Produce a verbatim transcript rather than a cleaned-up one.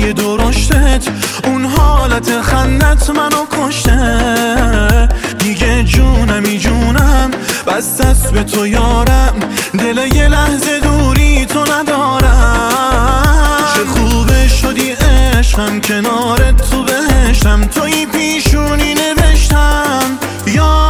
های درشتت، اون حالت خندت منو کشته. دیگه جونمی جونم بس دست به تو یارم، دل یه لحظه دوری تو ندارم. چه خوبه شدی عشقم، کنارت تو بهشتم، توی پیشونی نوشتم یا